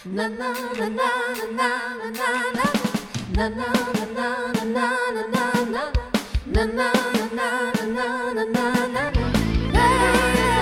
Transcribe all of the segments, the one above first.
na na na na na na na na na na na na na na na na na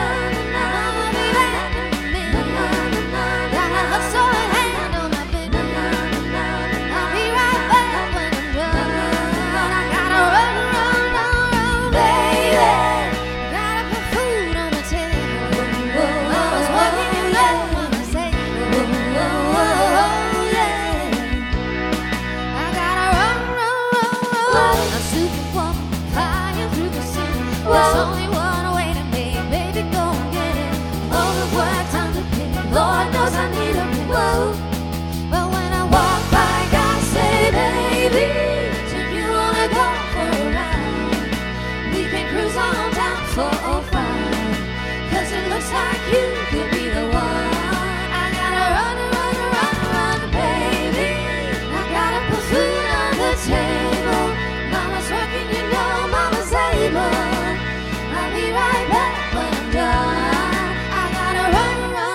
There's only one way to make, baby, go and get it. All the work, time to pay. Lord knows I need a whoa. But when I walk by, God say, baby, so you wanna go for a ride? We can cruise on down 405, 'cause it looks like you could be the one. I gotta run, baby. I gotta put food on the table. Mama's working, you know, Mama's able. I'll be right back when I'm done. I gotta run.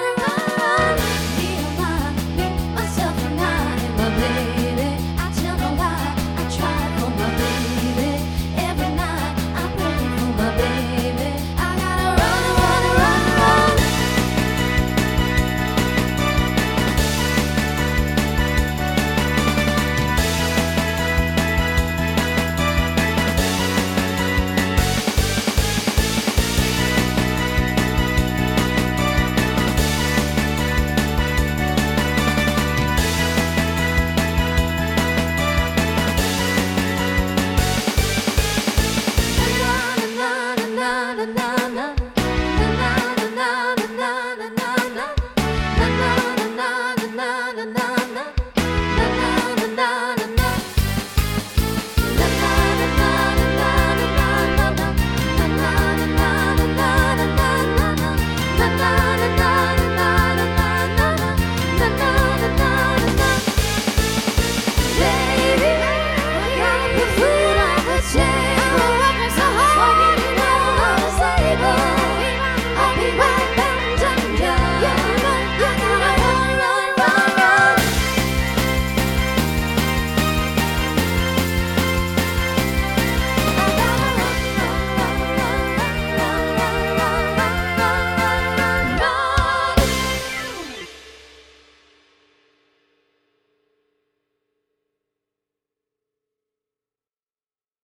Me, myself, and my baby. I tell no lie, I try for my baby. Every night I'm praying for my baby. I gotta run. Na na na na na.